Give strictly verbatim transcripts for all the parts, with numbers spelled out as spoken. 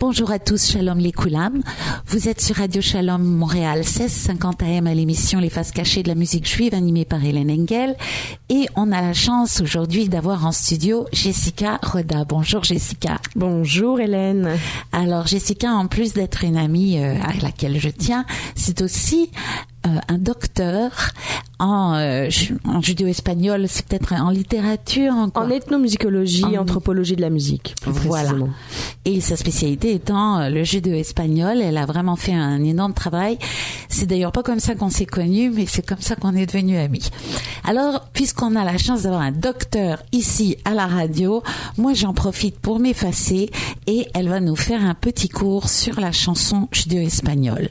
Bonjour à tous, Shalom les Koulam. Vous êtes sur Radio Shalom Montréal, seize cinquante A M à l'émission Les Faces Cachées de la musique juive animée par Hélène Engel. Et on a la chance aujourd'hui d'avoir en studio Jessica Roda. Bonjour Jessica. Bonjour Hélène. Alors Jessica, en plus d'être une amie euh, à laquelle je tiens, c'est aussi euh, un docteur en, euh, en judéo-espagnol, c'est peut-être en littérature. En, en ethnomusicologie, en... anthropologie de la musique. Voilà. Et sa spécialité étant euh, le judéo-espagnol. Elle a vraiment fait un énorme travail. C'est d'ailleurs pas comme ça qu'on s'est connus, mais c'est comme ça qu'on est devenus amis. Alors, puisqu'on a la chance d'avoir un docteur ici à la radio, moi j'en profite pour m'effacer et elle va nous faire un petit cours sur la chanson judéo-espagnole.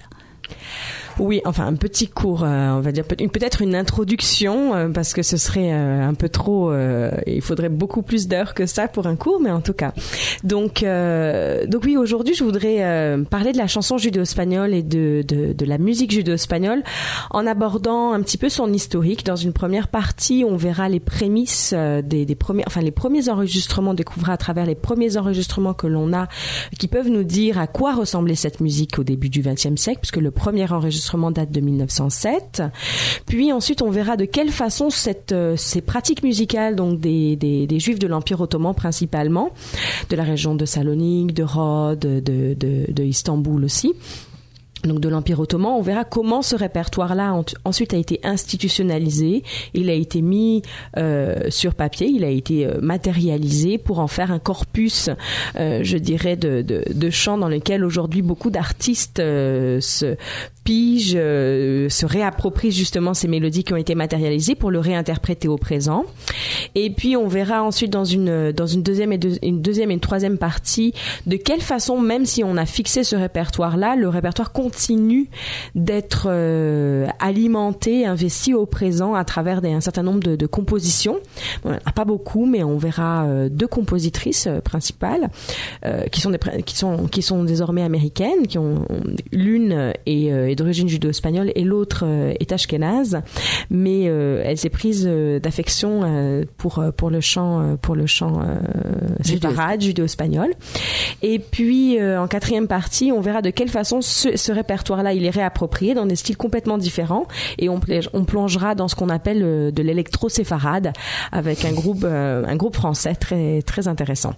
Oui, enfin un petit cours, euh, on va dire peut- peut-être une introduction, euh, parce que ce serait euh, un peu trop, euh, il faudrait beaucoup plus d'heures que ça pour un cours, mais en tout cas. Donc, euh, donc oui, aujourd'hui je voudrais euh, parler de la chanson judéo-espagnole et de, de, de la musique judéo-espagnole en abordant un petit peu son historique. Dans une première partie, on verra les prémices euh, des, des premiers, enfin les premiers enregistrements, on découvrira à travers les premiers enregistrements que l'on a, qui peuvent nous dire à quoi ressemblait cette musique au début du vingtième siècle, puisque le premier enregistrement date de mille neuf cent sept. Puis ensuite, on verra de quelle façon cette, euh, ces pratiques musicales, donc des, des, des Juifs de l'Empire ottoman principalement, de la région de Salonique, de Rhodes, de, de, de Istanbul aussi, donc de l'Empire ottoman, on verra comment ce répertoire-là ensuite a été institutionnalisé, il a été mis euh, sur papier, il a été euh, matérialisé pour en faire un corpus, euh, je dirais, de, de, de chants dans lequel aujourd'hui beaucoup d'artistes euh, se pigent, euh, se réapproprient justement ces mélodies qui ont été matérialisées pour le réinterpréter au présent. Et puis on verra ensuite dans une dans une deuxième et deux, une deuxième et une troisième partie de quelle façon, même si on a fixé ce répertoire-là, le répertoire continue d'être euh, alimenté, investi au présent à travers des, un certain nombre de, de compositions. Bon, pas beaucoup, mais on verra euh, deux compositrices euh, principales euh, qui sont des qui sont qui sont désormais américaines, qui ont l'une est, euh, est d'origine judéo-espagnole et l'autre euh, est ashkénaze, mais euh, elle s'est prise euh, d'affection euh, pour pour le chant euh, pour le chant euh, séfarade judéo-espagnol. Et puis euh, en quatrième partie, on verra de quelle façon ce, ce répertoire-là il est réapproprié dans des styles complètement différents, et on, on plongera dans ce qu'on appelle euh, de l'électro-séfarade avec un groupe euh, un groupe français très très intéressant.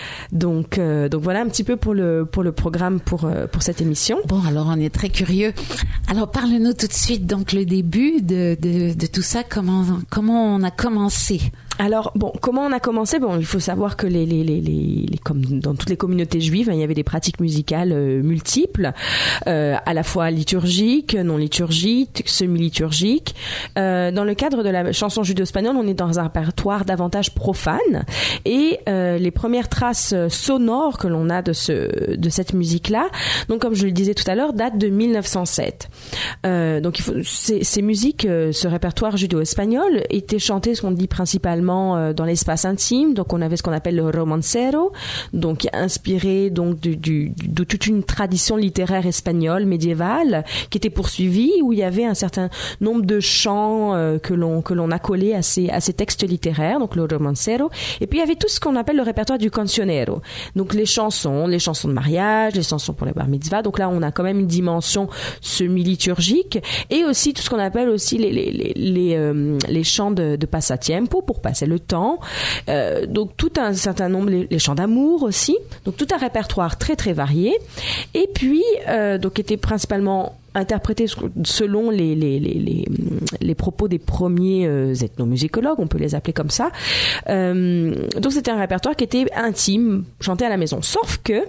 Donc euh, donc voilà un petit peu pour le pour le programme pour euh, pour cette émission. Bon, alors on est très curieux. Alors parle-nous tout de suite donc le début de de de tout ça, comment comment on a commencé. Alors bon, comment on a commencé? Bon, il faut savoir que les, les, les, les, les comme dans toutes les communautés juives, hein, il y avait des pratiques musicales euh, multiples, euh, à la fois liturgiques, non liturgiques, semi-liturgiques. Euh, dans le cadre de la chanson judéo-espagnole, on est dans un répertoire davantage profane, et euh, les premières traces sonores que l'on a de ce de cette musique-là, donc comme je le disais tout à l'heure, datent de mille neuf cent sept. Euh, donc il faut ces, ces musiques, euh, ce répertoire judéo-espagnol était chanté, ce qu'on dit principalement dans l'espace intime. Donc on avait ce qu'on appelle le romancero, donc inspiré donc du, du, de toute une tradition littéraire espagnole médiévale qui était poursuivie, où il y avait un certain nombre de chants euh, que l'on que l'on a collés à ces à ces textes littéraires, donc le romancero. Et puis il y avait tout ce qu'on appelle le répertoire du cancionero, donc les chansons, les chansons de mariage, les chansons pour les bar mitzvah. Donc là on a quand même une dimension semi-liturgique, et aussi tout ce qu'on appelle aussi les les les les, euh, les chants de, de passatiempo pour passer le temps, euh, donc tout un certain nombre, les, les chants d'amour aussi, donc tout un répertoire très très varié, et puis euh, donc était principalement interprété selon les les les les, les propos des premiers euh, ethnomusicologues, on peut les appeler comme ça. Euh, donc c'était un répertoire qui était intime, chanté à la maison. Sauf que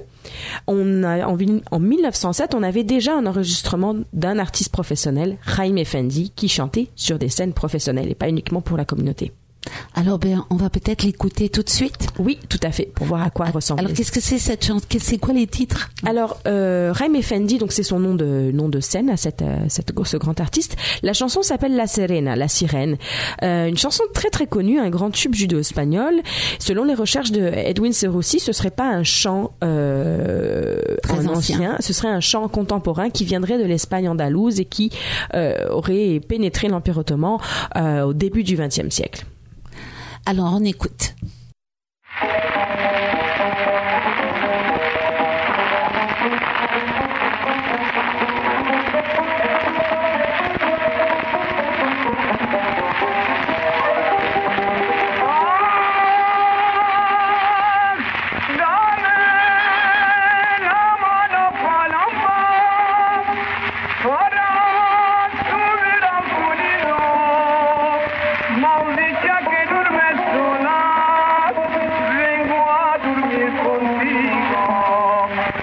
on a en, en mille neuf cent sept, on avait déjà un enregistrement d'un artiste professionnel, Jaime Effendi, qui chantait sur des scènes professionnelles et pas uniquement pour la communauté. Alors, ben, on va peut-être l'écouter tout de suite. Oui, tout à fait, pour voir à quoi elle ressemble. Alors, qu'est-ce que c'est cette chanson? C'est quoi les titres? Alors, euh, Jaime Effendi, donc c'est son nom de nom de scène à cette, cette ce grand artiste. La chanson s'appelle La Sirena, la sirène. Euh, une chanson très très connue, un grand tube judéo-espagnol. Selon les recherches de Edwin Serussi, ce serait pas un chant euh, très ancien. ancien, ce serait un chant contemporain qui viendrait de l'Espagne andalouse et qui euh, aurait pénétré l'Empire ottoman euh, au début du vingtième siècle. Alors, on écoute.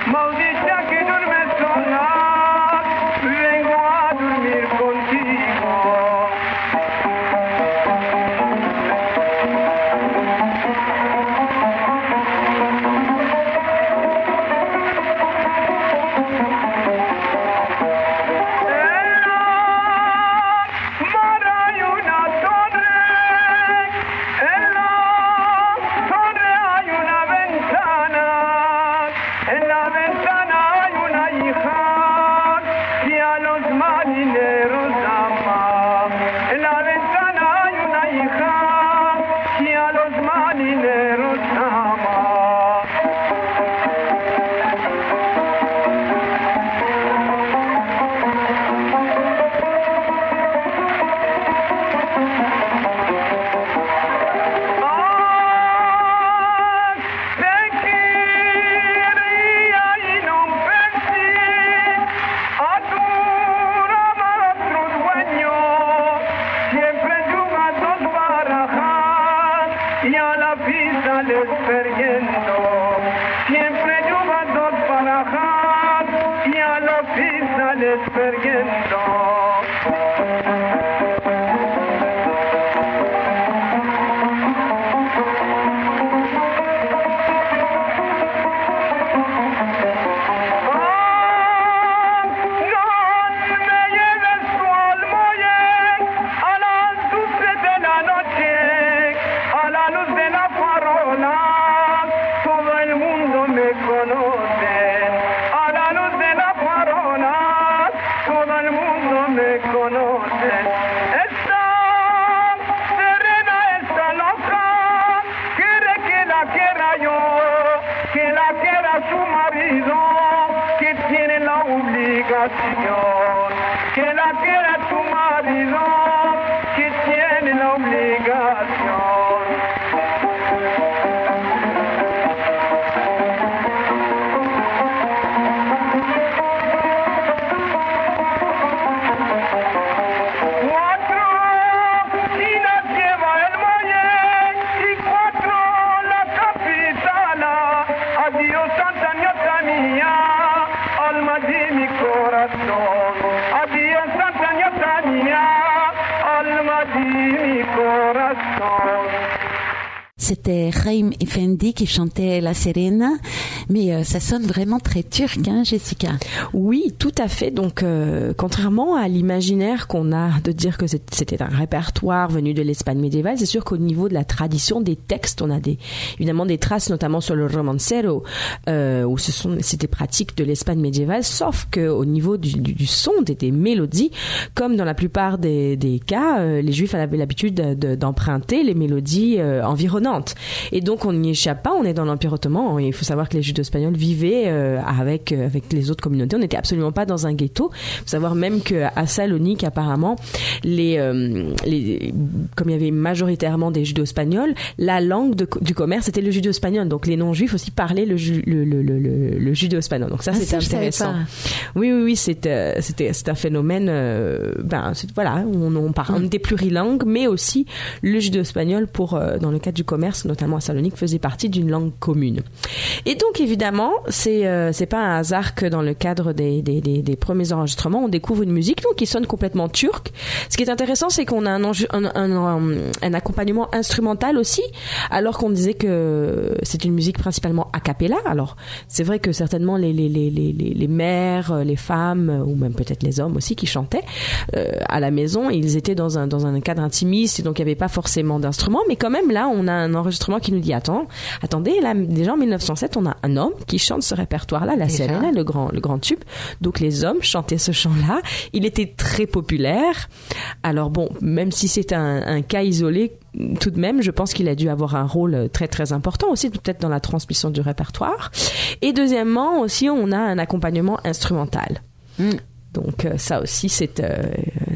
C'était Haim Effendi qui chantait La Serena, mais euh, ça sonne vraiment très turc, hein, Jessica? Oui, tout à fait. Donc, euh, contrairement à l'imaginaire qu'on a de dire que c'était un répertoire venu de l'Espagne médiévale, c'est sûr qu'au niveau de la tradition des textes, on a des, évidemment des traces, notamment sur le romancero, euh, où ce sont, c'était pratique de l'Espagne médiévale, sauf que au niveau du, du, du son, des, des mélodies, comme dans la plupart des, des cas, euh, les Juifs avaient l'habitude de, de, d'emprunter les mélodies euh, environnantes. Et donc on n'y échappe pas, on est dans l'Empire ottoman. Il faut savoir que les Juifs espagnols vivaient euh, avec euh, avec les autres communautés. On n'était absolument pas dans un ghetto. Il faut savoir même qu'à Salonique, apparemment, les euh, les comme il y avait majoritairement des Judéo-espagnols, la langue de, du commerce était le judéo-espagnol. Donc les non-juifs aussi parlaient le le le le, le, le judéo-espagnol. Donc ça, ah, c'est intéressant. Oui oui oui, c'était c'était c'est un phénomène. Euh, ben c'est, voilà, on on parle, on était plurilingue, mais aussi le judéo-espagnol pour euh, dans le cadre du commerce, notamment à Salonique, faisait partie d'une langue commune. Et donc évidemment, c'est euh, c'est pas un hasard que dans le cadre des, des des des premiers enregistrements, on découvre une musique donc qui sonne complètement turque. Ce qui est intéressant, c'est qu'on a un, enjeu, un, un, un un accompagnement instrumental aussi, alors qu'on disait que c'est une musique principalement a cappella. Alors c'est vrai que certainement les les les les les mères, les femmes ou même peut-être les hommes aussi qui chantaient euh, à la maison, ils étaient dans un dans un cadre intimiste et donc il n'y avait pas forcément d'instruments, mais quand même là on a un enregistrement qui nous dit attends, attendez, là déjà en mille neuf cent sept, on a un homme qui chante ce répertoire-là, la Serena, le grand le grand tube. Donc les hommes chantaient ce chant-là. Il était très populaire. Alors bon, même si c'est un, un cas isolé, tout de même, je pense qu'il a dû avoir un rôle très très important aussi, peut-être dans la transmission du répertoire. Et deuxièmement aussi, on a un accompagnement instrumental. Mm. Donc ça aussi, c'est, euh,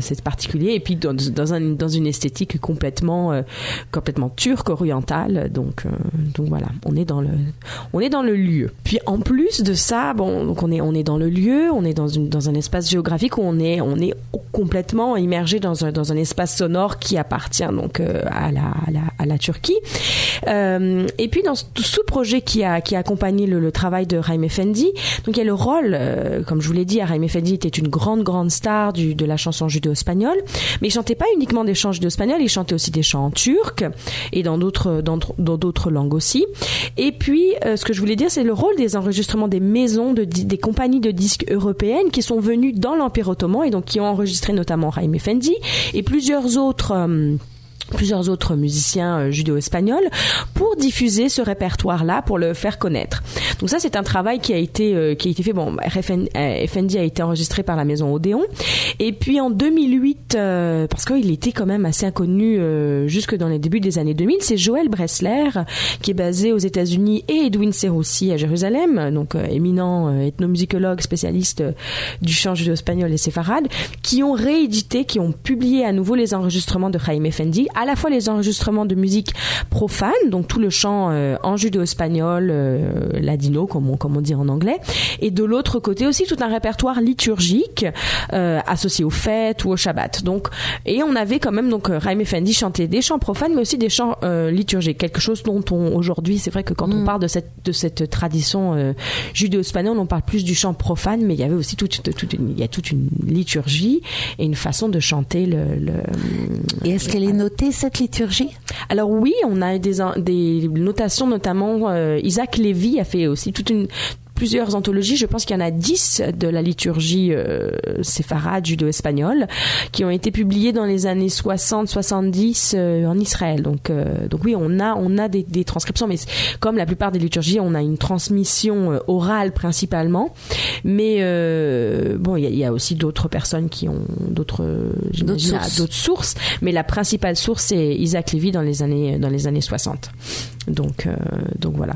c'est particulier. Et puis dans, dans, un, dans une esthétique complètement, euh, complètement turque, orientale. Donc, euh, donc voilà, on est dans le, on est dans le lieu. Puis en plus de ça, bon, donc on est, on est dans le lieu, on est dans une, dans un espace géographique où on est, on est complètement immergé dans un, dans un espace sonore qui appartient donc euh, à la, à la, à la Turquie. Euh, et puis dans ce, ce projet qui a, qui a accompagné le, le travail de Rahim Effendi, donc il y a le rôle, euh, comme je vous l'ai dit, Rahim Effendi était une grande, grande star du, de la chanson judéo-espagnole, mais il chantait pas uniquement des chants judéo-espagnols, il chantait aussi des chants en turc et dans d'autres, dans, dans d'autres langues aussi. Et puis, euh, ce que je voulais dire, c'est le rôle des enregistrements des maisons, de, des compagnies de disques européennes qui sont venues dans l'Empire ottoman et donc qui ont enregistré notamment Rahim Effendi et plusieurs autres... Euh, plusieurs autres musiciens euh, judéo-espagnols pour diffuser ce répertoire-là, pour le faire connaître. Donc ça, c'est un travail qui a été euh, qui a été fait. Bon, Effendi a été enregistré par la maison Odéon. Et puis en deux mille huit, euh, parce qu'il était quand même assez inconnu euh, jusque dans les débuts des années deux mille, c'est Joël Bressler, qui est basé aux États-Unis, et Edwin Serroussi à Jérusalem, donc euh, éminent euh, ethnomusicologue spécialiste euh, du chant judéo-espagnol et séfarade, qui ont réédité, qui ont publié à nouveau les enregistrements de Rahim Effendi, à la fois les enregistrements de musique profane, donc tout le chant euh, en judéo-espagnol, euh, ladino comme on, comme on dit en anglais, et de l'autre côté aussi tout un répertoire liturgique euh, associé aux fêtes ou au Shabbat. Donc, et on avait quand même donc Rahim Effendi chantait des chants profanes, mais aussi des chants euh, liturgiques, quelque chose dont on aujourd'hui, c'est vrai que quand mmh. on parle de cette de cette tradition euh, judéo-espagnole, on parle plus du chant profane, mais il y avait aussi toute, toute une, il y a toute une liturgie et une façon de chanter le. le et est-ce qu'elle est notée cette liturgie? Alors oui, on a des, des notations, notamment euh, Isaac Lévy a fait aussi toute une plusieurs anthologies, je pense qu'il y en a dix de la liturgie euh, séfarade judéo-espagnole qui ont été publiées dans les années soixante soixante-dix euh, en Israël. Donc euh, donc oui, on a on a des, des transcriptions, mais comme la plupart des liturgies, on a une transmission euh, orale principalement, mais euh, bon, il y, y a aussi d'autres personnes qui ont d'autres d'autres sources. d'autres sources, mais la principale source c'est Isaac Lévy dans les années dans les années soixante. Donc euh, donc voilà.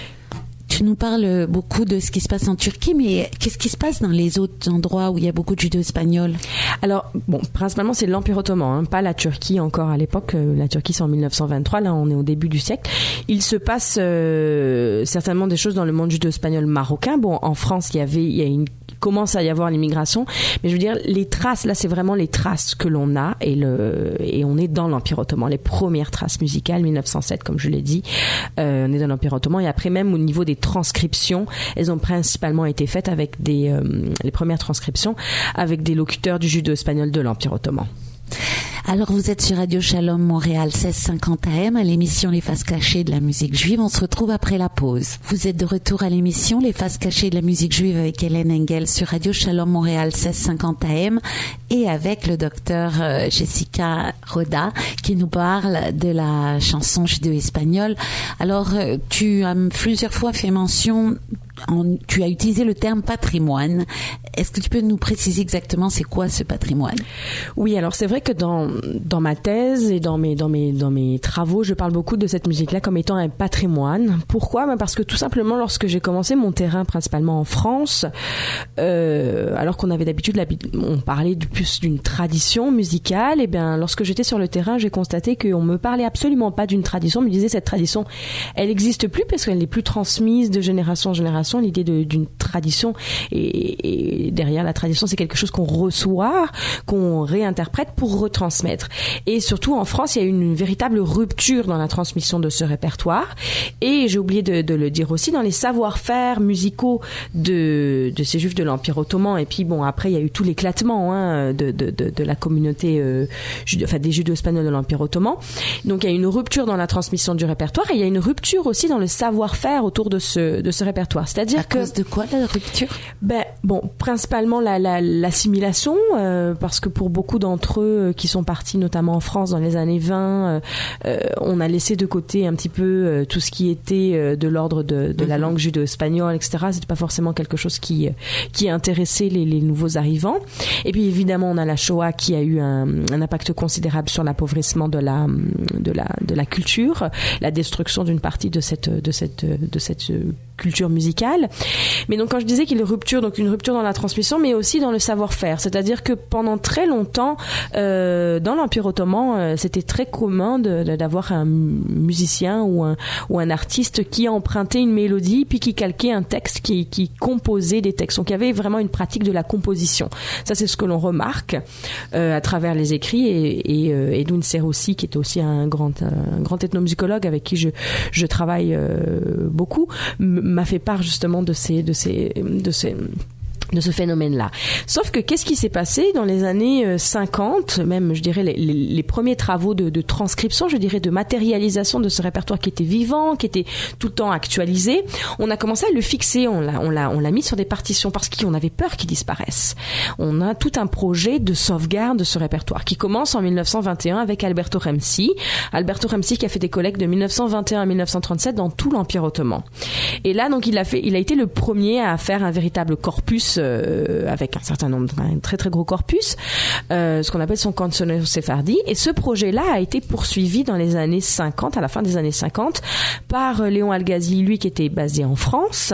Tu nous parles beaucoup de ce qui se passe en Turquie, mais qu'est-ce qui se passe dans les autres endroits où il y a beaucoup de judéo-espagnols? Alors, bon, principalement, c'est l'Empire ottoman, hein, pas la Turquie encore à l'époque. La Turquie, c'est en mille neuf cent vingt-trois, là, on est au début du siècle. Il se passe euh, certainement des choses dans le monde judéo-espagnol marocain. Bon, en France, il y avait, il y a une commence à y avoir l'immigration, mais je veux dire les traces là, c'est vraiment les traces que l'on a et le et on est dans l'Empire ottoman, les premières traces musicales mille neuf cent sept comme je l'ai dit, euh, on est dans l'Empire ottoman et après même au niveau des transcriptions, elles ont principalement été faites avec des euh, les premières transcriptions avec des locuteurs du judéo-espagnol de l'Empire ottoman. Alors vous êtes sur Radio Shalom Montréal seize cinquante A M à l'émission Les Faces Cachées de la musique juive. On se retrouve après la pause. Vous êtes de retour à l'émission Les Faces Cachées de la musique juive avec Hélène Engel sur Radio Shalom Montréal seize cinquante A M et avec le docteur Jessica Roda qui nous parle de la chanson judéo-espagnole. Alors tu as plusieurs fois fait mention, en, tu as utilisé le terme patrimoine. Est-ce que tu peux nous préciser exactement c'est quoi ce patrimoine? Oui, alors c'est vrai que dans dans ma thèse et dans mes dans mes dans mes travaux, je parle beaucoup de cette musique-là comme étant un patrimoine. Pourquoi? Ben parce que tout simplement, lorsque j'ai commencé mon terrain principalement en France, euh, alors qu'on avait d'habitude on parlait du plus d'une tradition musicale, et bien lorsque j'étais sur le terrain, j'ai constaté qu'on me parlait absolument pas d'une tradition. On me disait cette tradition, elle n'existe plus parce qu'elle n'est plus transmise de génération en génération. L'idée de, d'une tradition et, et derrière la tradition, c'est quelque chose qu'on reçoit, qu'on réinterprète pour retransmettre. Et surtout en France, il y a eu une véritable rupture dans la transmission de ce répertoire. Et j'ai oublié de, de le dire aussi, dans les savoir-faire musicaux de, de ces Juifs de l'Empire ottoman. Et puis bon, après il y a eu tout l'éclatement hein, de, de, de, de la communauté, euh, jude, enfin des Judéo-espagnols de l'Empire ottoman. Donc il y a une rupture dans la transmission du répertoire et il y a une rupture aussi dans le savoir-faire autour de ce de ce répertoire. C'est-à-dire à que cause de quoi la rupture? Ben bon, principalement la, la l'assimilation, euh, parce que pour beaucoup d'entre eux euh, qui sont partis notamment en France dans les années vingt, euh, euh, on a laissé de côté un petit peu euh, tout ce qui était euh, de l'ordre de, de mm-hmm. la langue judéo-espagnole, et cetera. C'était pas forcément quelque chose qui qui intéressait les, les nouveaux arrivants. Et puis évidemment, on a la Shoah qui a eu un, un impact considérable sur l'appauvrissement de la de la de la culture, la destruction d'une partie de cette de cette de cette culture musicale. Mais donc quand je disais qu'il y a une rupture, donc une rupture dans la transmission, mais aussi dans le savoir-faire. C'est-à-dire que pendant très longtemps, euh, dans l'Empire ottoman, euh, c'était très commun de, de, d'avoir un musicien ou un, ou un artiste qui empruntait une mélodie puis qui calquait un texte, qui, qui composait des textes. Donc il y avait vraiment une pratique de la composition. Ça, c'est ce que l'on remarque euh, à travers les écrits. Et, et euh, Edwin Seroussi, qui était aussi un grand, un grand ethnomusicologue avec qui je, je travaille euh, beaucoup, m'a fait part justement de ces, de ces, de ces de ce phénomène-là. Sauf que qu'est-ce qui s'est passé dans les années cinquante, même je dirais les, les, les premiers travaux de, de transcription, je dirais de matérialisation de ce répertoire qui était vivant, qui était tout le temps actualisé. On a commencé à le fixer, on l'a, on l'a, on l'a mis sur des partitions parce qu'on avait peur qu'il disparaisse. On a tout un projet de sauvegarde de ce répertoire qui commence en mille neuf cent vingt et un avec Alberto Remsi. Alberto Remsi qui a fait des collectes de mille neuf cent vingt et un à mille neuf cent trente-sept dans tout l'Empire ottoman. Et là, donc, il a fait, il a été le premier à faire un véritable corpus Euh, avec un certain nombre, un très très gros corpus, euh, ce qu'on appelle son cancionero séfardi. Et ce projet-là a été poursuivi dans les années cinquante, à la fin des années cinquante, par Léon Algazi, lui qui était basé en France.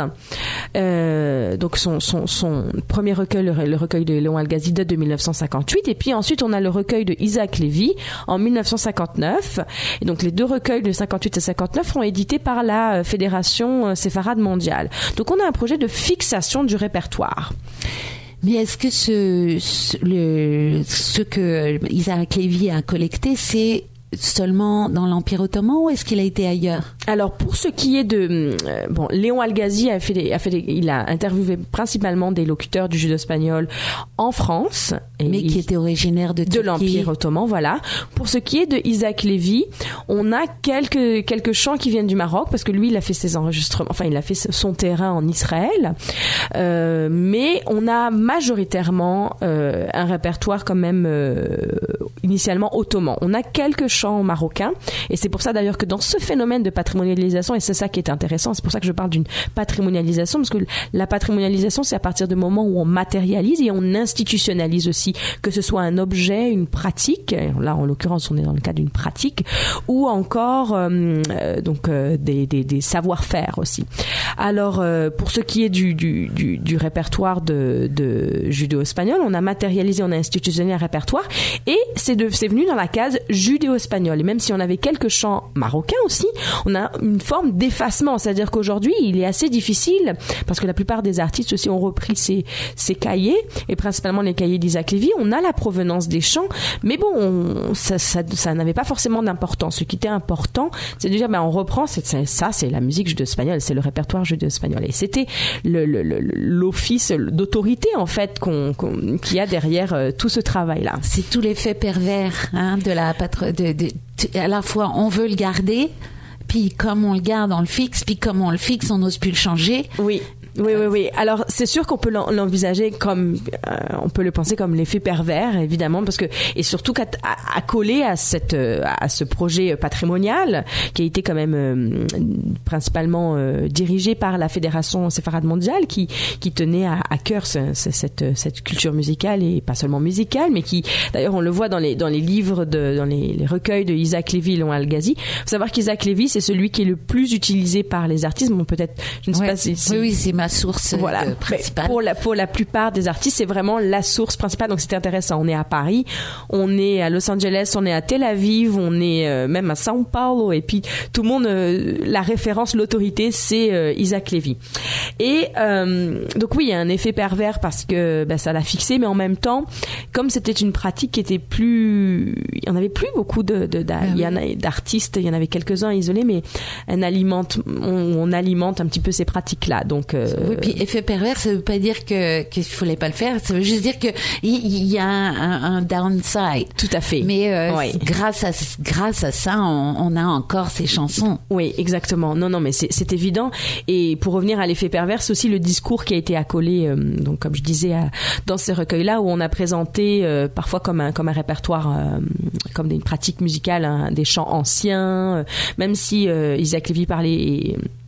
Euh, donc son, son, son premier recueil, le, le recueil de Léon Algazi date de mille neuf cent cinquante-huit. Et puis ensuite, on a le recueil de Isaac Lévy en mille neuf cent cinquante-neuf. Et donc les deux recueils de cinquante-huit et cinquante-neuf sont édités par la Fédération séfarade mondiale. Donc on a un projet de fixation du répertoire. Mais est-ce que ce, ce, le, ce que Isaac Lévy a collecté, c'est seulement dans l'Empire ottoman ou est-ce qu'il a été ailleurs? Alors pour ce qui est de euh, bon, Léon Algazi a fait, des, a fait des, il a interviewé principalement des locuteurs du judo-espagnol en France, et mais qui étaient originaires de, de l'Empire ottoman, voilà. Pour ce qui est de Isaac Lévy, on a quelques quelques chants qui viennent du Maroc parce que lui il a fait ses enregistrements, enfin il a fait son terrain en Israël, euh, mais on a majoritairement euh, un répertoire quand même euh, initialement ottoman. On a quelques chants marocains et c'est pour ça d'ailleurs que dans ce phénomène de patrimonialisation, et c'est ça qui est intéressant, c'est pour ça que je parle d'une patrimonialisation, parce que la patrimonialisation c'est à partir du moment où on matérialise et on institutionnalise aussi, que ce soit un objet, une pratique, là en l'occurrence on est dans le cas d'une pratique, ou encore euh, donc euh, des, des, des savoir-faire aussi. Alors euh, pour ce qui est du, du, du, du répertoire de, de judéo-espagnol, on a matérialisé, on a institutionnalisé un répertoire et c'est, de, c'est venu dans la case judéo-espagnol. Et même si on avait quelques chants marocains aussi, on a une forme d'effacement. C'est-à-dire qu'aujourd'hui, il est assez difficile, parce que la plupart des artistes aussi ont repris ces, ces cahiers, et principalement les cahiers d'Isaac Lévy. On a la provenance des chants, mais bon, on, ça, ça, ça n'avait pas forcément d'importance. Ce qui était important, c'est de dire, ben, on reprend, c'est, c'est, ça, c'est la musique judéo-espagnole, c'est le répertoire judéo-espagnol. Et c'était le, le, le, l'office d'autorité, en fait, qu'on, qu'on, qu'il y a derrière euh, tout ce travail-là. C'est tout l'effet pervers hein, de la patro- de, de à la fois on veut le garder, puis comme on le garde on le fixe, puis comme on le fixe on n'ose plus le changer. Oui. Oui, oui, oui. Alors, c'est sûr qu'on peut l'envisager comme, euh, on peut le penser comme l'effet pervers, évidemment, parce que, et surtout qu'à à, à coller à cette, à ce projet patrimonial, qui a été quand même euh, principalement euh, dirigé par la Fédération séfarade mondiale, qui, qui tenait à, à cœur ce, ce, cette, cette culture musicale, et pas seulement musicale, mais qui, d'ailleurs, on le voit dans les, dans les livres de, dans les, les recueils de Isaac Lévy et Léon Algazi. Faut savoir qu'Isaac Lévy, c'est celui qui est le plus utilisé par les artistes. Bon, peut-être, je ne sais ouais. pas si, si... Oui, oui, c'est ma source voilà. euh, principale. Pour la, pour la plupart des artistes, c'est vraiment la source principale. Donc, c'est intéressant. On est à Paris, on est à Los Angeles, on est à Tel Aviv, on est euh, même à São Paulo. Et puis, tout le monde, euh, la référence, l'autorité, c'est euh, Isaac Lévy. Et euh, donc, oui, il y a un effet pervers parce que ben, ça l'a fixé, mais en même temps, comme c'était une pratique qui était plus... Il y en avait plus beaucoup de, de, de, il y en a, d'artistes, il y en avait quelques-uns isolés, mais on alimente, on, on alimente un petit peu ces pratiques-là. Donc, euh, oui, puis effet pervers, ça veut pas dire que qu'il fallait pas le faire. Ça veut juste dire que il y, y a un, un, un downside. Tout à fait. Mais euh, oui. grâce à grâce à ça, on, on a encore ces chansons. Oui, exactement. Non, non, mais c'est, c'est évident. Et pour revenir à l'effet pervers, c'est aussi le discours qui a été accolé, euh, donc comme je disais, à, dans ces recueils-là où on a présenté euh, parfois comme un comme un répertoire, euh, comme des pratiques musicales, hein, des chants anciens, euh, même si euh, Isaac Lévy parlait. Et,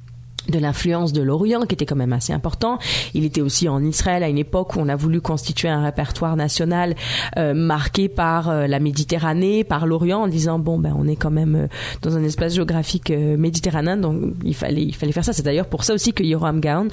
de l'influence de l'Orient qui était quand même assez important. Il était aussi en Israël à une époque où on a voulu constituer un répertoire national euh, marqué par euh, la Méditerranée, par l'Orient, en disant bon ben on est quand même euh, dans un espace géographique euh, méditerranéen, donc il fallait il fallait faire ça. C'est d'ailleurs pour ça aussi que Yoram Gaon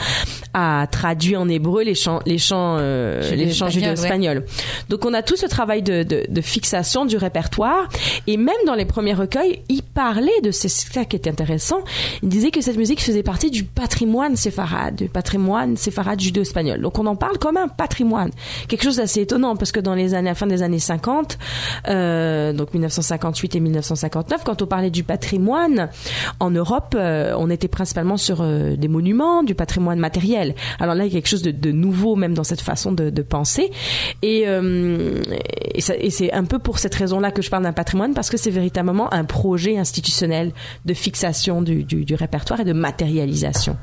a traduit en hébreu les chants les chants euh, les chants judéo-espagnols. Ouais. Donc on a tout ce travail de, de de fixation du répertoire, et même dans les premiers recueils, il parlait de c'est ça qui était intéressant. Il disait que cette musique faisait partie du patrimoine séfarade, du patrimoine séfarade judéo-espagnol. Donc on en parle comme un patrimoine. Quelque chose d'assez étonnant, parce que dans les années, à la fin des années cinquante, euh, donc mille neuf cent cinquante-huit et mille neuf cent cinquante-neuf, quand on parlait du patrimoine, en Europe, euh, on était principalement sur euh, des monuments, du patrimoine matériel. Alors là, il y a quelque chose de, de nouveau, même dans cette façon de, de penser. Et, euh, et, ça, et c'est un peu pour cette raison-là que je parle d'un patrimoine, parce que c'est véritablement un projet institutionnel de fixation du, du, du répertoire et de matérialisation.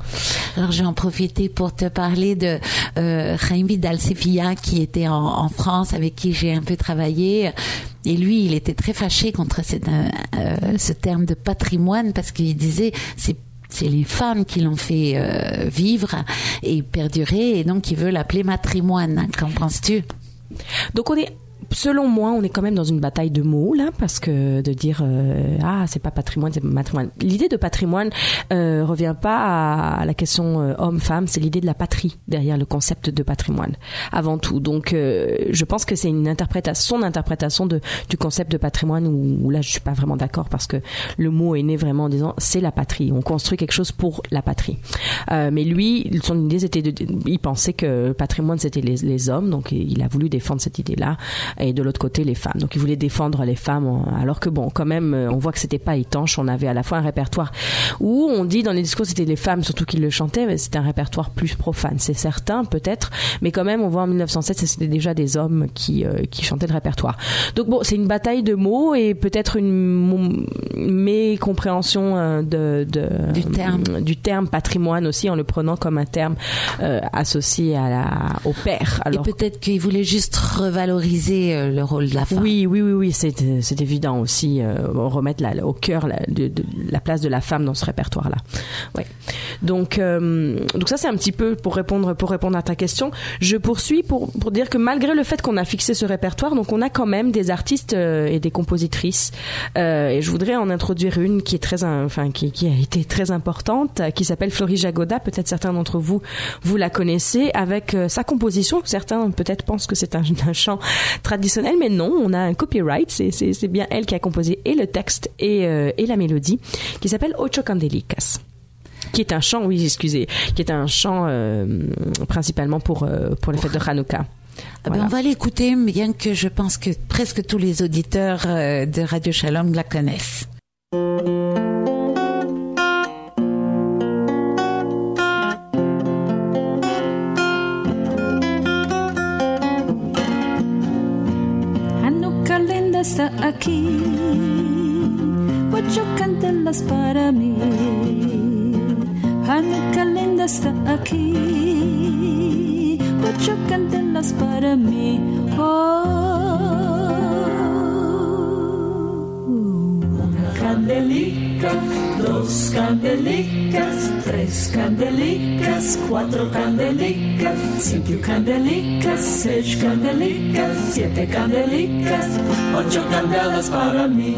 Alors j'ai en profité pour te parler de euh, Chaim Vidal-Sefia, qui était en, en France, avec qui j'ai un peu travaillé. Et lui, il était très fâché contre cette, euh, ce terme de patrimoine, parce qu'il disait c'est c'est les femmes qui l'ont fait euh, vivre et perdurer, et donc il veut l'appeler matrimoine. Qu'en penses-tu? Donc on est Selon moi, on est quand même dans une bataille de mots là, parce que de dire euh, ah c'est pas patrimoine, c'est matrimoine. L'idée de patrimoine euh, revient pas à, à la question euh, homme-femme, c'est l'idée de la patrie derrière le concept de patrimoine avant tout. Donc euh, je pense que c'est une interprétation, son interprétation de du concept de patrimoine où, où là je suis pas vraiment d'accord, parce que le mot est né vraiment en disant c'est la patrie, on construit quelque chose pour la patrie. Euh, mais lui, son idée c'était de, il pensait que patrimoine c'était les, les hommes, donc il a voulu défendre cette idée là. Et de l'autre côté les femmes, donc il voulait défendre les femmes, alors que bon quand même on voit que c'était pas étanche. On avait à la fois un répertoire où on dit dans les discours c'était les femmes surtout qui le chantaient, mais c'était un répertoire plus profane, c'est certain peut-être, mais quand même on voit en mille neuf cent sept c'était déjà des hommes qui euh, qui chantaient le répertoire. Donc bon, c'est une bataille de mots et peut-être une mécompréhension de, de du terme du terme patrimoine aussi, en le prenant comme un terme euh, associé à la au père. Alors et peut-être qu'il voulait juste revaloriser le rôle de la femme. Oui, oui, oui, oui, c'est, c'est évident aussi, euh, remettre la, au cœur la, de, de, la place de la femme dans ce répertoire-là. Ouais. Donc, euh, donc ça c'est un petit peu pour répondre, pour répondre à ta question. Je poursuis pour, pour dire que malgré le fait qu'on a fixé ce répertoire, donc on a quand même des artistes euh, et des compositrices. Euh, et je voudrais en introduire une qui est très, enfin, qui, qui a été très importante, qui s'appelle Florie Jagoda. Peut-être certains d'entre vous, vous la connaissez avec euh, sa composition. Certains peut-être pensent que c'est un, un chant traditionnel, mais non, on a un copyright, c'est, c'est, c'est bien elle qui a composé et le texte et, euh, et la mélodie, qui s'appelle Ocho Candelicas, qui est un chant, oui, excusez, qui est un chant euh, principalement pour, euh, pour les fêtes de Hanouka. Ah ben voilà. On va l'écouter, bien que je pense que presque tous les auditeurs euh, de Radio Shalom la connaissent. Está aquí, ocho candelas para mí. Hanukkah linda está aquí, ocho candelas para mí. Oh, una candelica, dos candelicas, tres candelicas, cuatro candelicas, cinco candelicas, seis candelicas, siete candelicas, ocho candelas para mí.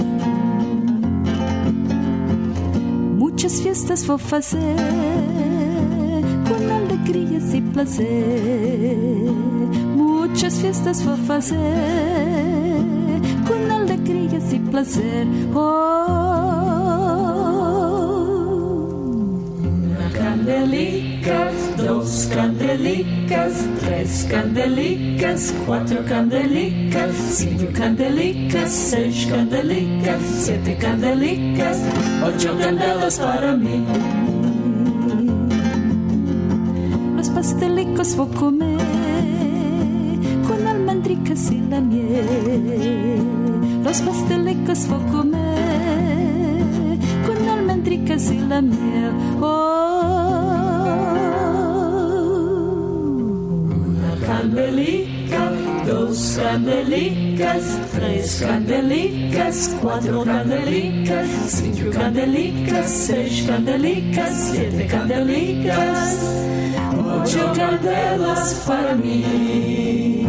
Muchas fiestas vou fazer com alegrias e prazer. Muchas fiestas vou fazer com alegrias e prazer. Oh, candelicas, dos candelicas, tres candelicas, cuatro candelicas, cinco candelicas, seis candelicas, siete candelicas, ocho candelas para mí. Los pastelicos voy a comer con almendricas y la miel. Los pastelicos voy a comer con almendricas y la miel. Oh, candelica, dos candelicas, tres candelicas, cuatro candelicas, cinco candelicas, seis candelicas, siete candelicas, ocho candelas para mí.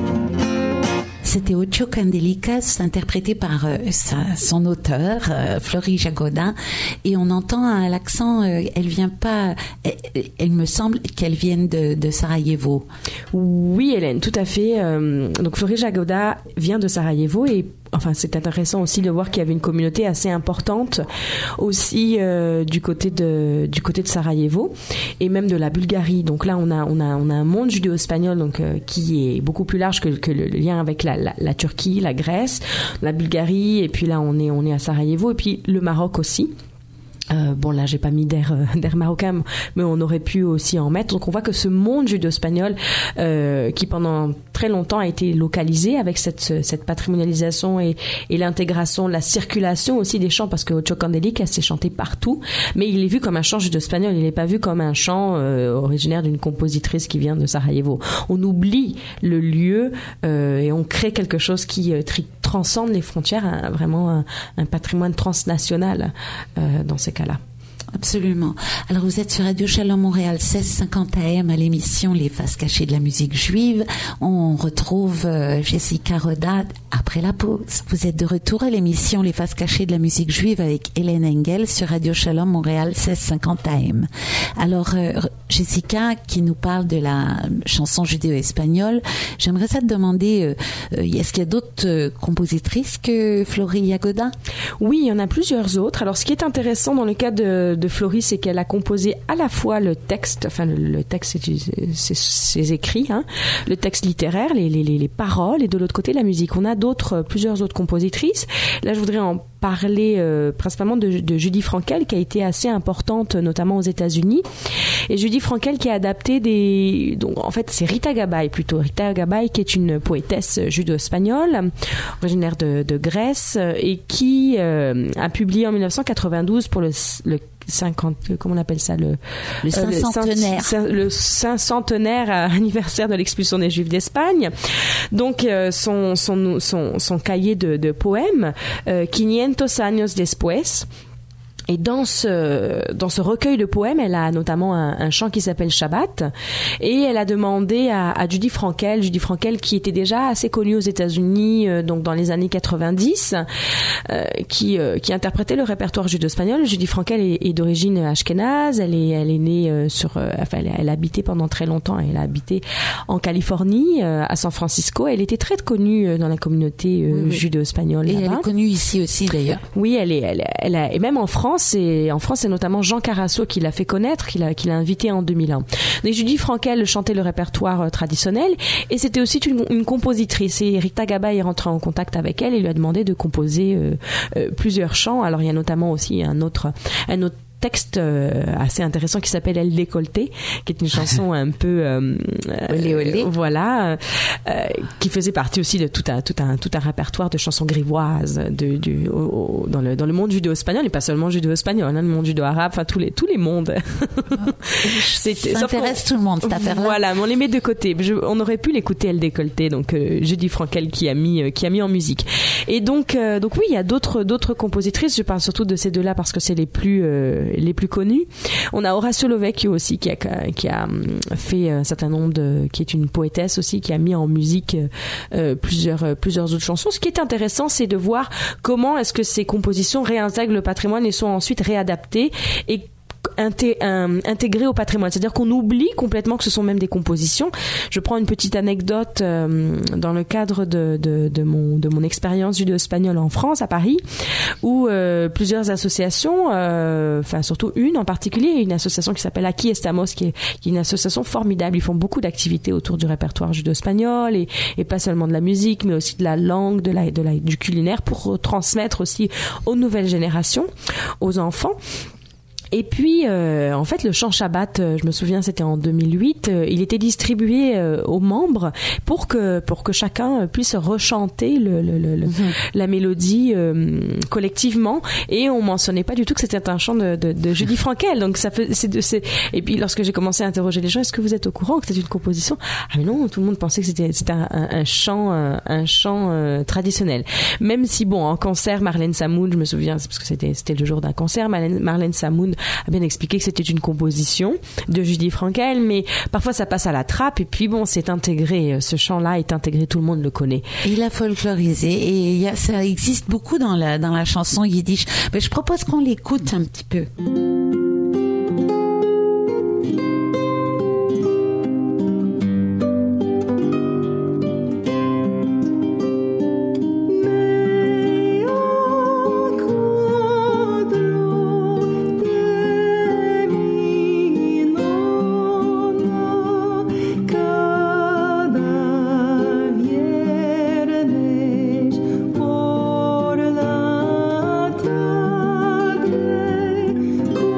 C'était Ocho Candelicas, interprété par euh, sa, son auteur, euh, Florie Jagoda, et on entend à l'accent, euh, elle vient pas, elle, elle me semble qu'elle vienne de, de Sarajevo. Oui, Hélène, tout à fait. Euh, donc Florie Jagoda vient de Sarajevo et enfin, c'est intéressant aussi de voir qu'il y avait une communauté assez importante aussi euh, du côté de du côté de Sarajevo et même de la Bulgarie. Donc là, on a on a on a un monde judéo-espagnol donc euh, qui est beaucoup plus large que, que le lien avec la, la la Turquie, la Grèce, la Bulgarie et puis là on est on est à Sarajevo et puis le Maroc aussi. Euh, bon là j'ai pas mis d'air euh, d'air marocain mais on aurait pu aussi en mettre. Donc on voit que ce monde judéo-espagnol euh, qui pendant très longtemps a été localisé avec cette cette patrimonialisation et, et l'intégration, la circulation aussi des chants parce que Ocho Candelicas s'est chanté partout mais il est vu comme un chant judéo-espagnol, il n'est pas vu comme un chant euh, originaire d'une compositrice qui vient de Sarajevo. On oublie le lieu euh, et on crée quelque chose qui euh, tri- transcende les frontières, un, vraiment un, un patrimoine transnational euh, dans ces cas-là. Absolument. Alors vous êtes sur Radio Shalom Montréal seize cinquante A M à l'émission Les Faces cachées de la musique juive. On retrouve euh, Jessica Rodat après la pause. Vous êtes de retour à l'émission Les Faces cachées de la musique juive avec Hélène Engel sur Radio Shalom Montréal seize cinquante A M. Alors euh, Jessica qui nous parle de la chanson judéo-espagnole, j'aimerais ça te demander, euh, euh, est-ce qu'il y a d'autres euh, compositrices que Florie Jagoda? Oui, il y en a plusieurs autres. Alors ce qui est intéressant dans le cas de de Florie, c'est qu'elle a composé à la fois le texte, enfin le, le texte, c'est ses écrits, hein, le texte littéraire, les, les, les paroles, et de l'autre côté la musique. On a d'autres, plusieurs autres compositrices. Là, je voudrais en parler euh, principalement de, de Judy Frankel, qui a été assez importante, notamment aux États-Unis. Et Judy Frankel qui a adapté des, donc en fait c'est Rita Gabay plutôt, Rita Gabay qui est une poétesse judéo-espagnole, originaire de, de Grèce, et qui euh, a publié en dix-neuf cent quatre-vingt-douze pour le, le cinquante, comment on appelle ça, le le cinquantenaire, euh, le cinquantenaire anniversaire de l'expulsion des Juifs d'Espagne. Donc euh, son son son son cahier de, de poèmes, euh, quinientos años después. Et dans ce, dans ce recueil de poèmes, elle a notamment un, un chant qui s'appelle Shabbat. Et elle a demandé à, à Judy Frankel, Judy Frankel qui était déjà assez connue aux États-Unis, euh, donc dans les années quatre-vingt-dix, euh, qui, euh, qui interprétait le répertoire judéo-espagnol. Judy Frankel est, est d'origine ashkénaze. Elle est, elle est née euh, sur, euh, enfin, elle, elle a habité pendant très longtemps. Elle a habité en Californie, euh, à San Francisco. Elle était très connue euh, dans la communauté euh, oui, oui. judéo-espagnole. Et là-bas. Elle est connue ici aussi, d'ailleurs. Oui, elle est, elle, elle a, et même en France. Et en France, c'est notamment Jean Carasso qui l'a fait connaître, qui l'a, qui l'a invité en deux mille un. Donc, Judy Frankel chantait le répertoire euh, traditionnel et c'était aussi une, une compositrice. Et Rita Gabay est rentrée en contact avec elle et lui a demandé de composer euh, euh, plusieurs chants. Alors, il y a notamment aussi un autre, un autre texte euh, assez intéressant qui s'appelle El Décolleté, qui est une chanson un peu euh, olé, olé. Euh, voilà euh, qui faisait partie aussi de tout un tout un tout un répertoire de chansons grivoises de du au, au, dans le dans le monde judéo-espagnol et pas seulement judéo-espagnol, hein, le monde judéo-arabe, enfin tous les tous les mondes. C'est, ça intéresse tout le monde cette affaire-là. Voilà, mais on les met de côté. Je, on aurait pu l'écouter El Décolleté, donc euh, Judy Frankel qui a mis euh, qui a mis en musique. Et donc euh, donc oui, il y a d'autres d'autres compositrices. Je parle surtout de ces deux-là parce que c'est les plus euh, les plus connus. On a Horacio Lovecchio aussi qui a qui a fait un certain nombre de qui est une poétesse aussi qui a mis en musique euh, plusieurs euh, plusieurs autres chansons. Ce qui est intéressant, c'est de voir comment est-ce que ces compositions réintègrent le patrimoine et sont ensuite réadaptées et intégré au patrimoine, c'est-à-dire qu'on oublie complètement que ce sont même des compositions. Je prends une petite anecdote euh, dans le cadre de, de, de mon de mon expérience judéo-espagnole en France, à Paris, où euh, plusieurs associations, euh, enfin surtout une en particulier, une association qui s'appelle Aquí Estamos, qui est, qui est une association formidable. Ils font beaucoup d'activités autour du répertoire judéo-espagnol et, et pas seulement de la musique, mais aussi de la langue, de la, de la du culinaire pour transmettre aussi aux nouvelles générations, aux enfants. Et puis, euh, en fait, le chant Shabbat, euh, je me souviens, c'était en deux mille huit, euh, il était distribué euh, aux membres pour que pour que chacun puisse rechanter le, le, le, le mm-hmm. la mélodie euh, collectivement. Et on mentionnait pas du tout que c'était un chant de, de, de Judy Frankel. Donc ça fait, c'est, c'est. Et puis lorsque j'ai commencé à interroger les gens, est-ce que vous êtes au courant que c'était une composition? Ah mais non, tout le monde pensait que c'était c'était un, un, un chant un, un chant euh, traditionnel. Même si bon, en concert, Marlène Samoun, je me souviens, c'est parce que c'était c'était le jour d'un concert, Marlène, Marlène Samoun a bien expliqué que c'était une composition de Judy Frankel, mais parfois ça passe à la trappe. Et puis bon, c'est intégré. Ce chant-là est intégré, tout le monde le connaît. Il a folklorisé et il y a, ça existe beaucoup dans la dans la chanson yiddish. Mais je propose qu'on l'écoute un petit peu. Por la tarde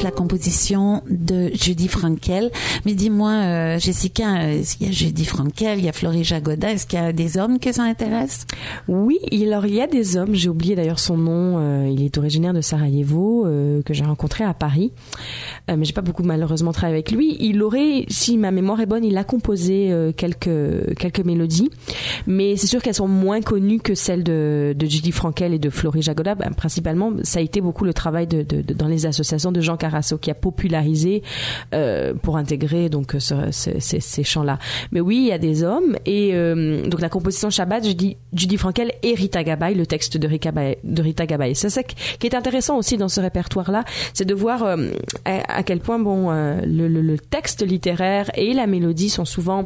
toute la composition de Judy Frankel. Mais dis-moi, euh, Jessica, est-ce qu'il y a Judy Frankel, il y a Florie Jagoda, est-ce qu'il y a des hommes que ça intéresse? Oui, alors il y a des hommes, j'ai oublié d'ailleurs son nom, euh, il est originaire de Sarajevo, euh, que j'ai rencontré à Paris, euh, mais j'ai pas beaucoup malheureusement travaillé avec lui. Il aurait, si ma mémoire est bonne, il a composé euh, quelques, quelques mélodies, mais c'est sûr qu'elles sont moins connues que celles de, de Judy Frankel et de Florie Jagoda. Ben, principalement, ça a été beaucoup le travail de, de, de dans les associations de Jean Carasso qui a popularisé euh, pour intégrer donc ce, ce, ces, ces chants-là. Mais oui, il y a des hommes et euh, donc la composition Shabbat, je dis Judy Frankel et Rita Gabay, le texte de Rita Gabay. De Rita Gabay. C'est ça qui est intéressant aussi dans ce répertoire-là, c'est de voir euh, à, à quel point bon euh, le, le, le texte littéraire et la mélodie sont souvent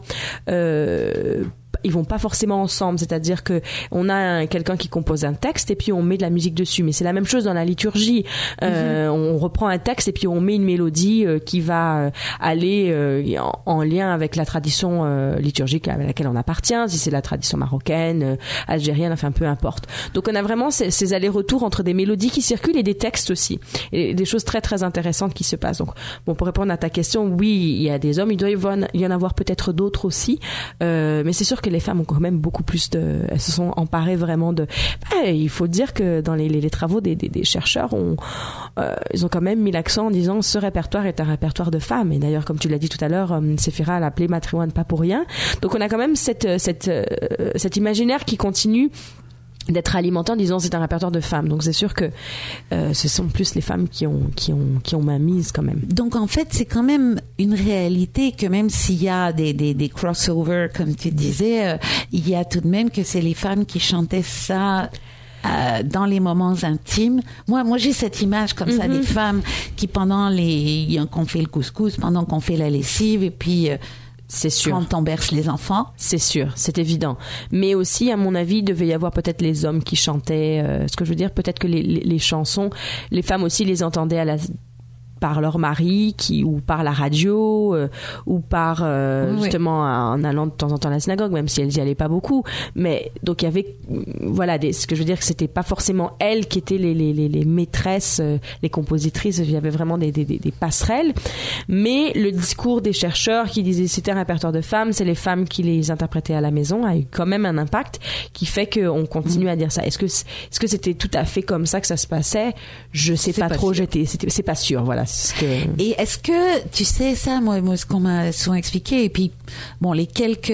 euh, ils vont pas forcément ensemble, c'est-à-dire que on a un, quelqu'un qui compose un texte et puis on met de la musique dessus, mais c'est la même chose dans la liturgie. Euh, mm-hmm. On reprend un texte et puis on met une mélodie euh, qui va euh, aller euh, en, en lien avec la tradition euh, liturgique à laquelle on appartient, si c'est la tradition marocaine, euh, algérienne, enfin peu importe. Donc on a vraiment ces, ces allers-retours entre des mélodies qui circulent et des textes aussi, et des choses très très intéressantes qui se passent. Donc bon, pour répondre à ta question, oui, il y a des hommes, il doit y en avoir peut-être d'autres aussi, euh, mais c'est sûr que les femmes ont quand même beaucoup plus de, elles se sont emparées vraiment de, bah, il faut dire que dans les, les, les travaux des, des, des chercheurs, on, euh, ils ont quand même mis l'accent en disant ce répertoire est un répertoire de femmes. Et d'ailleurs, comme tu l'as dit tout à l'heure, euh, Séphira l'a appelé Matriwan pas pour rien. Donc on a quand même cette, cette, euh, cet imaginaire qui continue d'être alimenté en disant c'est un répertoire de femmes. Donc c'est sûr que euh, ce sont plus les femmes qui ont qui ont qui ont main mise quand même. Donc en fait c'est quand même une réalité que même s'il y a des des, des crossovers comme tu disais, euh, il y a tout de même que c'est les femmes qui chantaient ça. Euh, dans les moments intimes. Moi, moi, j'ai cette image comme mm-hmm. ça des femmes qui pendant les qu'on fait le couscous, pendant qu'on fait la lessive et puis euh, c'est sûr. Quand on berce les enfants. C'est sûr, c'est évident. Mais aussi, à mon avis, il devait y avoir peut-être les hommes qui chantaient. Euh, ce que je veux dire, peut-être que les, les, les chansons, les femmes aussi les entendaient à la par leur mari qui ou par la radio euh, ou par euh, oui, justement oui. en allant de temps en temps à la synagogue, même si elles y allaient pas beaucoup, mais donc il y avait voilà des, ce que je veux dire que c'était pas forcément elles qui étaient les les les, les maîtresses, euh, les compositrices, il y avait vraiment des, des des passerelles, mais le discours des chercheurs qui disaient c'était un répertoire de femmes, c'est les femmes qui les interprétaient à la maison, a eu quand même un impact qui fait qu'on continue mmh. à dire ça. Est-ce que est-ce que c'était tout à fait comme ça que ça se passait? Je sais pas, pas trop, j'étais c'était c'est pas sûr, voilà. Que... Et est-ce que tu sais ça, moi, moi ce qu'on m'a souvent expliqué, et puis bon, les quelques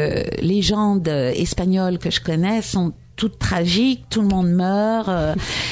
légendes espagnoles que je connais sont toutes tragiques, tout le monde meurt, euh,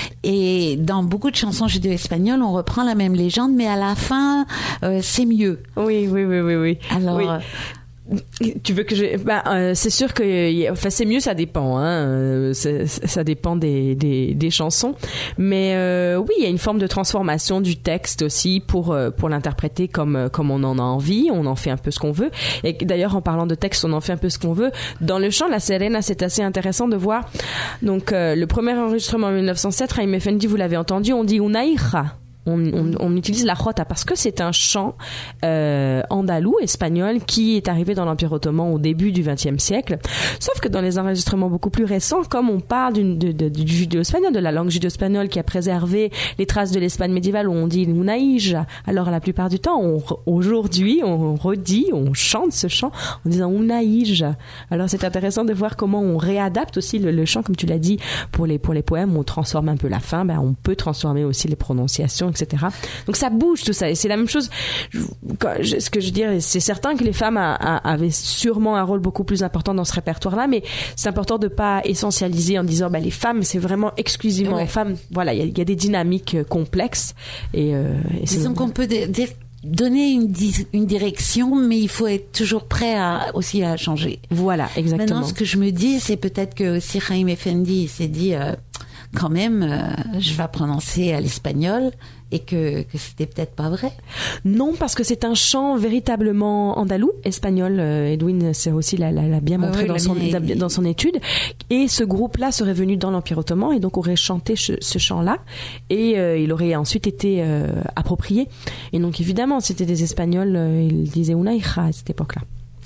et dans beaucoup de chansons judéo-espagnoles, on reprend la même légende, mais à la fin, euh, c'est mieux. Oui, oui, oui, oui, oui. Alors. Oui. Tu veux que je bah euh, c'est sûr que enfin c'est mieux, ça dépend hein euh, c'est, ça dépend des des des chansons, mais euh, oui, il y a une forme de transformation du texte aussi pour euh, pour l'interpréter comme comme on en a envie, on en fait un peu ce qu'on veut. Et d'ailleurs en parlant de texte, on en fait un peu ce qu'on veut. Dans le chant La Serena, c'est assez intéressant de voir donc euh, le premier enregistrement en mille neuf cent sept, Raïm Effendi, vous l'avez entendu, on dit una hija. On, on, on utilise la jota parce que c'est un chant euh, andalou, espagnol, qui est arrivé dans l'Empire ottoman au début du vingtième siècle. Sauf que dans les enregistrements beaucoup plus récents, comme on parle d'une, de, de, du judéo-espagnol, de la langue judéo-espagnole qui a préservé les traces de l'Espagne médiévale, où on dit una hija, alors la plupart du temps, on, aujourd'hui, on redit, on chante ce chant en disant una hija. Alors c'est intéressant de voir comment on réadapte aussi le, le chant, comme tu l'as dit, pour les, pour les poèmes, on transforme un peu la fin, ben on peut transformer aussi les prononciations, et cetera. Donc ça bouge tout ça, et c'est la même chose. Je, ce que je veux dire, c'est certain que les femmes a, a, avaient sûrement un rôle beaucoup plus important dans ce répertoire-là, mais c'est important de pas essentialiser en disant bah les femmes c'est vraiment exclusivement ouais. femmes. Voilà, il y, y a des dynamiques complexes et, euh, et disons c'est... qu'on peut dire donner une, di- une direction, mais il faut être toujours prêt à, aussi à changer. Voilà, exactement. Maintenant, ce que je me dis, c'est peut-être que si Raïm Effendi s'est dit euh, quand même, euh, je vais prononcer à l'espagnol, et que, que c'était peut-être pas vrai. Non, parce que c'est un chant véritablement andalou, espagnol. Euh, Edwin c'est aussi l'a, l'a, l'a bien montré ouais, ouais, dans, son, bien... dans son étude. Et ce groupe-là serait venu dans l'Empire ottoman et donc aurait chanté ce, ce chant-là. Et euh, il aurait ensuite été euh, approprié. Et donc évidemment, c'était des Espagnols, euh, ils disaient una hija à cette époque-là.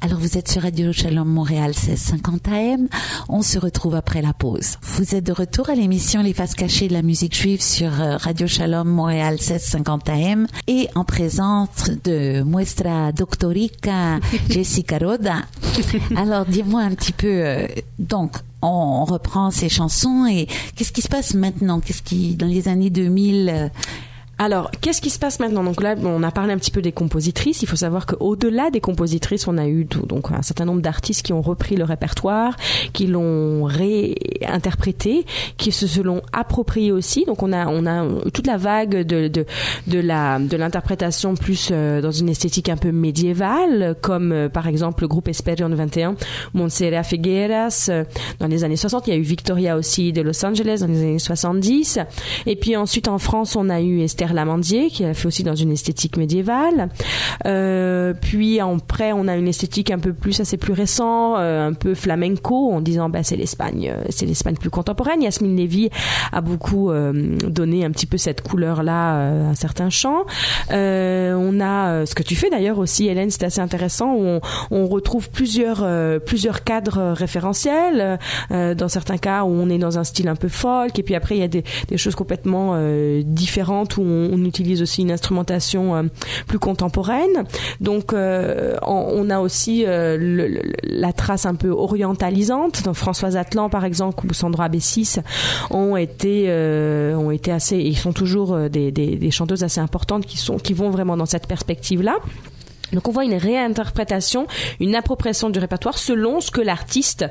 Alors vous êtes sur Radio Shalom Montréal seize cinquante A M. On se retrouve après la pause. Vous êtes de retour à l'émission Les Faces Cachées de la musique juive sur Radio Shalom Montréal seize cinquante A M et en présence de Muestra Doctorica Jessica Roda. Alors dis-moi un petit peu, euh, donc on reprend ces chansons et qu'est-ce qui se passe maintenant? Qu'est-ce qui, dans les années deux mille... Euh, Alors, qu'est-ce qui se passe maintenant? Donc là, on a parlé un petit peu des compositrices. Il faut savoir qu'au-delà des compositrices, on a eu tout, donc un certain nombre d'artistes qui ont repris le répertoire, qui l'ont réinterprété, qui se l'ont approprié aussi. Donc on a on a toute la vague de de de la de l'interprétation plus euh, dans une esthétique un peu médiévale, comme euh, par exemple le groupe Esperion vingt et un, Montserrat Figueras euh, dans les années soixante. Il y a eu Victoria aussi de Los Angeles dans les années soixante-dix. Et puis ensuite en France, on a eu Esther Lamandier qui a fait aussi dans une esthétique médiévale. Euh, puis après, on a une esthétique un peu plus, ça c'est plus récent, euh, un peu flamenco, en disant bah c'est l'Espagne, euh, c'est l'Espagne plus contemporaine. Yasmine Lévy a beaucoup euh, donné un petit peu cette couleur-là euh, à certains chants. Euh, on a euh, ce que tu fais d'ailleurs aussi, Hélène, c'est assez intéressant. Où on, on retrouve plusieurs euh, plusieurs cadres référentiels. Euh, dans certains cas, où on est dans un style un peu folk, et puis après il y a des, des choses complètement euh, différentes où on on utilise aussi une instrumentation euh, plus contemporaine. Donc, euh, on, on a aussi euh, le, le, la trace un peu orientalisante. Donc, Françoise Atlan, par exemple, ou Sandra Bessis ont été, euh, ont été assez, ils sont toujours euh, des, des, des chanteuses assez importantes qui sont, qui vont vraiment dans cette perspective-là. Donc on voit une réinterprétation, une appropriation du répertoire selon ce que l'artiste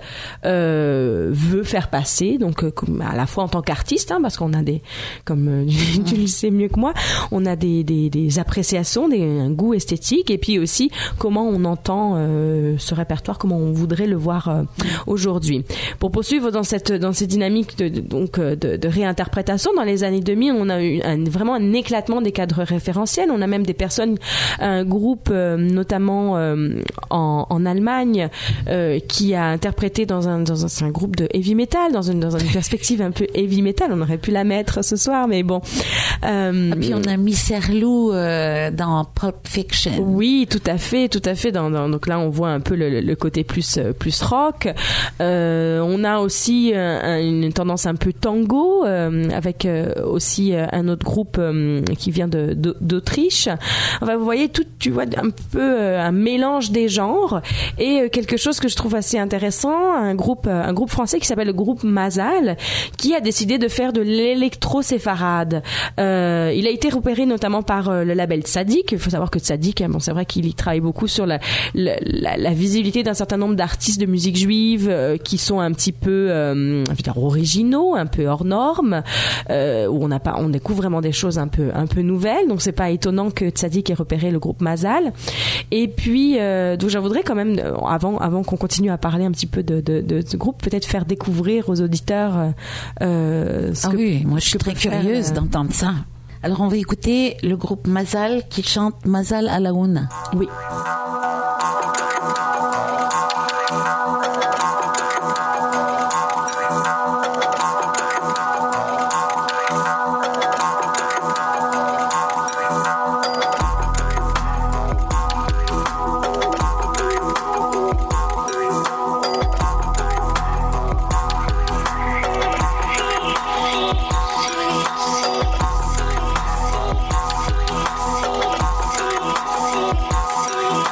euh, veut faire passer. Donc euh, à la fois en tant qu'artiste, hein, parce qu'on a des, comme euh, tu le sais mieux que moi, on a des des, des appréciations, des, un goût esthétique, et puis aussi comment on entend euh, ce répertoire, comment on voudrait le voir euh, aujourd'hui. Pour poursuivre dans cette dans cette dynamique de, de donc de, de réinterprétation, dans les années deux mille, on a eu un, vraiment un éclatement des cadres référentiels. On a même des personnes, un groupe euh, notamment euh, en, en Allemagne, euh, qui a interprété dans un dans un, c'est un groupe de heavy metal, dans une dans une perspective un peu heavy metal. On aurait pu la mettre ce soir, mais bon. Euh, Et puis on a mis Serlou euh, dans Pulp Fiction. Oui, tout à fait, tout à fait. Dans, dans, donc là, on voit un peu le, le côté plus plus rock. Euh, on a aussi euh, une tendance un peu tango, euh, avec euh, aussi euh, un autre groupe euh, qui vient de, de d'Autriche. Enfin, vous voyez tout, tu vois un peu euh, un mélange des genres, et euh, quelque chose que je trouve assez intéressant, un groupe euh, un groupe français qui s'appelle le groupe Mazal, qui a décidé de faire de l'électro-séfarade. Euh, il a été repéré notamment par euh, le label Tzadik. Il faut savoir que Tzadik, bon, c'est vrai qu'il y travaille beaucoup sur la, la, la, la visibilité d'un certain nombre d'artistes de musique juive euh, qui sont un petit peu euh, je veux dire, originaux, un peu hors normes, euh, où on n'a pas, on découvre vraiment des choses un peu un peu nouvelles. Donc c'est pas étonnant que Tzadik ait repéré le groupe Mazal. Et puis, euh, donc, je voudrais quand même, avant, avant qu'on continue à parler un petit peu de, de, de ce groupe, peut-être faire découvrir aux auditeurs. Euh, ce ah que, oui, moi je suis très curieuse faire, euh... d'entendre ça. Alors on va écouter le groupe Mazal qui chante Mazal à la Una. Oui. Thank you.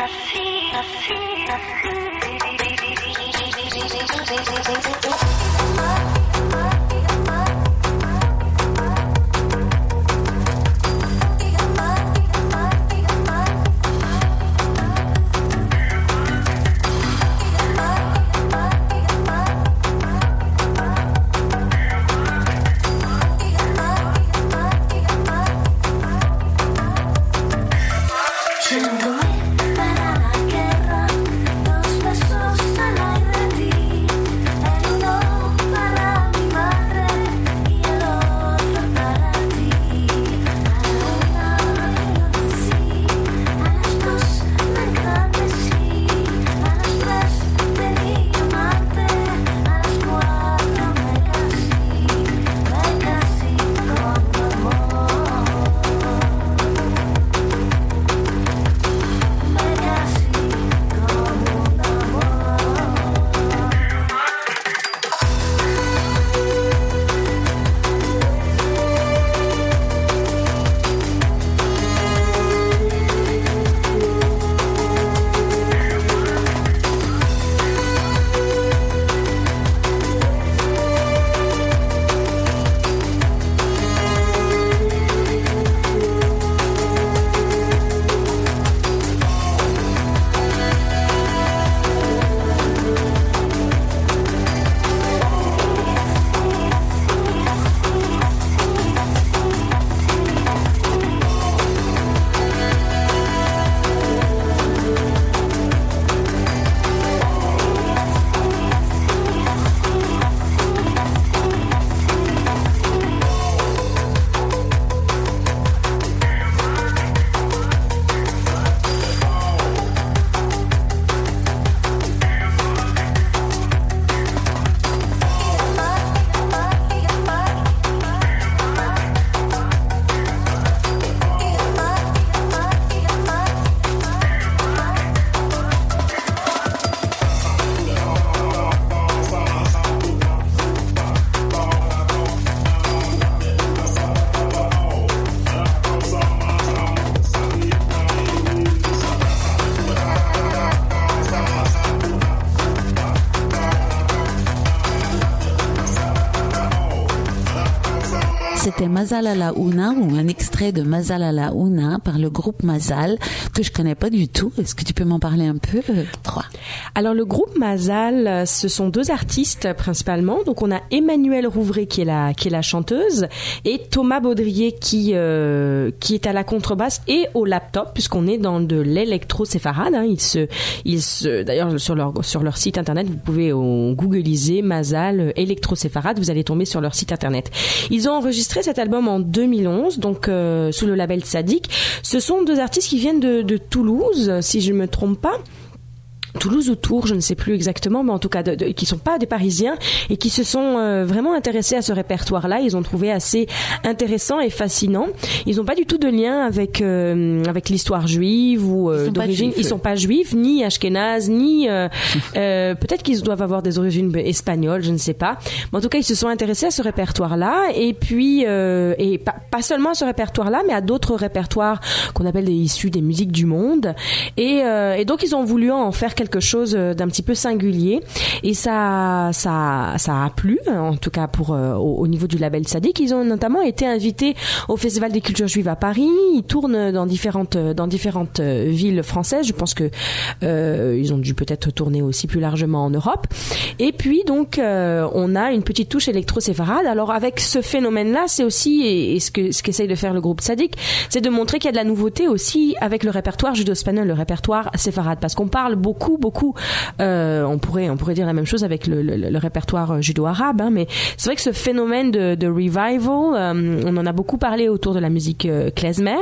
C'était Mazal a la Una, ou un extrait de Mazal a la Una par le groupe Mazal, que je connais pas du tout. Est-ce que tu peux m'en parler un peu, Trois? Alors le groupe Mazal, ce sont deux artistes principalement. Donc on a Emmanuelle Rouvray qui est la qui est la chanteuse et Thomas Baudrier qui euh, qui est à la contrebasse et au laptop, puisqu'on est dans de l'électro-séfarade. Hein. Ils se ils se d'ailleurs sur leur sur leur site internet, vous pouvez euh, googliser Mazal électro-séfarade, vous allez tomber sur leur site internet. Ils ont enregistré cet album en deux mille onze, donc euh, sous le label Sadik. Ce sont deux artistes qui viennent de, de Toulouse, si je ne me trompe pas. Toulouse ou Tours, je ne sais plus exactement, mais en tout cas de, de, qui sont pas des Parisiens et qui se sont euh, vraiment intéressés à ce répertoire-là. Ils ont trouvé assez intéressant et fascinant. Ils n'ont pas du tout de lien avec euh, avec l'histoire juive ou euh, ils d'origine. Juifs, ils sont pas juifs, ni ashkénazes, ni euh, euh, peut-être qu'ils doivent avoir des origines espagnoles, je ne sais pas. Mais en tout cas, ils se sont intéressés à ce répertoire-là et puis euh, et pas, pas seulement à ce répertoire-là, mais à d'autres répertoires qu'on appelle des issus des musiques du monde. Et, euh, et donc ils ont voulu en faire quelque chose d'un petit peu singulier et ça ça ça a plu, en tout cas pour euh, au, au niveau du label Sadik. Ils ont notamment été invités au Festival des cultures juives à Paris. Ils tournent dans différentes dans différentes villes françaises. Je pense que euh, ils ont dû peut-être tourner aussi plus largement en Europe. Et puis donc euh, on a une petite touche électro-séfarade. Alors avec ce phénomène-là, c'est aussi et, et ce que ce qu'essaye de faire le groupe Sadik, c'est de montrer qu'il y a de la nouveauté aussi avec le répertoire judo-espagnol, le répertoire séfarade, parce qu'on parle beaucoup beaucoup euh, on pourrait on pourrait dire la même chose avec le, le, le répertoire judo-arabe, hein, mais c'est vrai que ce phénomène de, de revival, euh, on en a beaucoup parlé autour de la musique euh, klezmer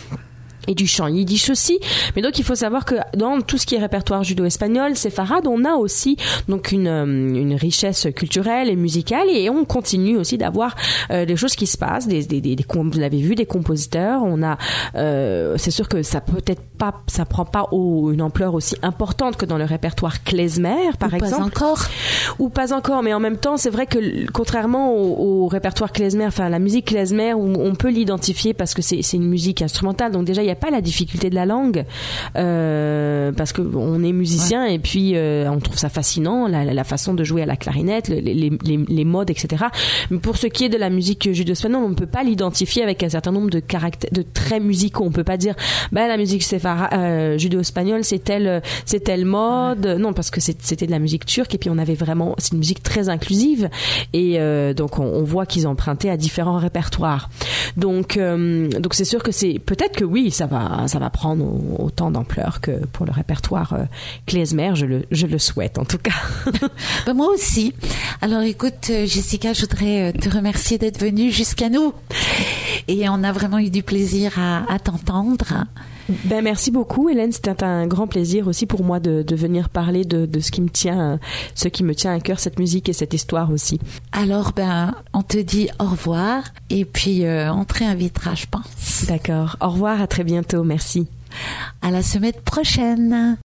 et du chant yiddish aussi. Mais donc il faut savoir que dans tout ce qui est répertoire judo-espagnol, séfarade, on a aussi donc une une richesse culturelle et musicale, et on continue aussi d'avoir euh, des choses qui se passent, des des des, des vous l'avez vu, des compositeurs. On a euh, c'est sûr que ça peut-être pas ça prend pas au, une ampleur aussi importante que dans le répertoire klezmer par ou exemple. Pas encore. Ou pas encore, mais en même temps, c'est vrai que contrairement au, au répertoire klezmer, enfin la musique klezmer, on, on peut l'identifier parce que c'est c'est une musique instrumentale. Donc déjà il y a a pas la difficulté de la langue, euh, parce que on est musicien ouais. et puis euh, on trouve ça fascinant, la, la façon de jouer à la clarinette, les, les, les, les modes, et cetera. Mais pour ce qui est de la musique judéo-espagnole, on ne peut pas l'identifier avec un certain nombre de caractères, de traits musicaux. On peut pas dire, bah la musique séphara, euh, judéo-espagnole, c'est tel, c'est tel mode. Ouais. Non, parce que c'est, c'était de la musique turque et puis on avait vraiment, c'est une musique très inclusive et euh, donc on, on voit qu'ils empruntaient à différents répertoires. Donc, euh, donc c'est sûr que c'est peut-être que oui, ça va, ça va prendre autant d'ampleur que pour le répertoire euh, klezmer. Je le, je le souhaite en tout cas. Ben moi aussi. Alors écoute, Jessica, je voudrais te remercier d'être venue jusqu'à nous et on a vraiment eu du plaisir à, à t'entendre. Ben merci beaucoup, Hélène. C'était un grand plaisir aussi pour moi de, de venir parler de, de ce qui me tient, ce qui me tient à cœur, cette musique et cette histoire aussi. Alors, ben, on te dit au revoir et puis euh, on te réinvitera, je pense. D'accord. Au revoir, à très bientôt. Merci. À la semaine prochaine.